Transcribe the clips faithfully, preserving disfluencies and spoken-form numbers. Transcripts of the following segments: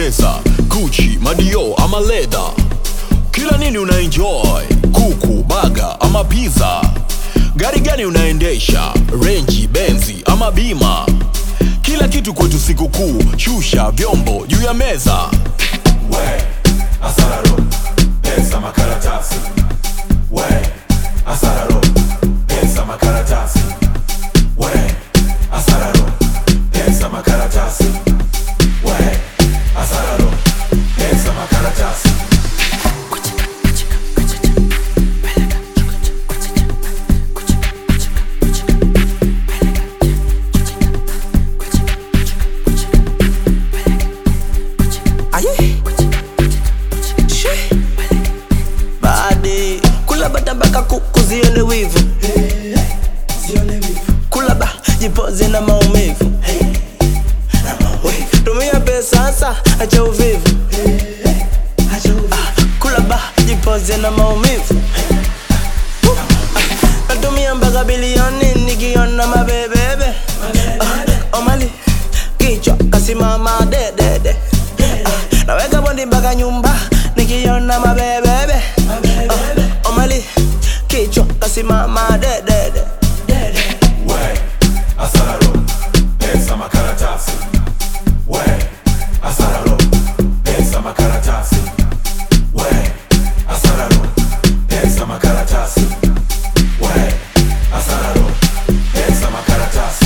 unapendeza, Gucci, Madio ama leather. Kila nini unaenjoy, kuku, baga ama pizza. Gari gani unaendesha, Range, Benzi ama bima. Kila kitu kwetu siku kuu, shusha vyombo juu ya meza. We, asararo, pesa makaratasi. We, asararo, pesa makaratasi. We, asararo, pesa makaratasi. We, asararo, pesa makaratasi. Kula bata baka kuku zione wivu. Kula ba jipoze na maumivu. Tumia pesa sasa acha uvivu. Kula ba jipoze na maumivu. Natumia mpaka bilioni nikiona mabebebe. Omali kichwa kasimama dedede. Naweka bondi mpaka nyumba nikiona mabebebe. Omali kichwa kasimama dedede. We, asararo, pesa makaratasi. We, asararo, pesa makaratasi. We, asararo, pesa makaratasi. We, asararo, pesa makaratasi.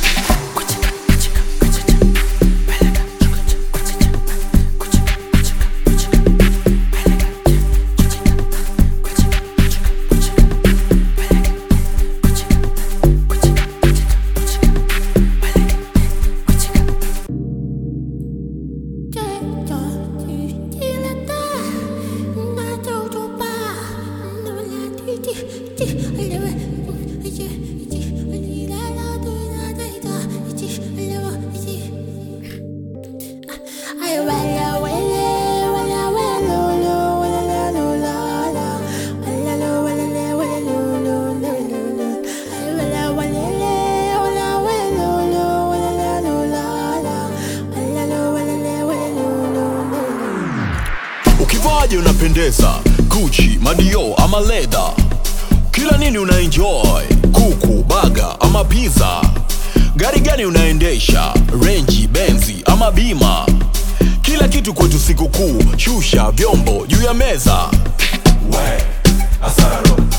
Ukivaje unapendeza, Gucci, Madio ama leather. Kila nini unaenjoy, kuku, baga ama pizza. Gari gani unaendesha, Range, Benzi ama bima. Kila kitu kwetu siku kuu, shusha vyombo juu ya meza. We, asararo,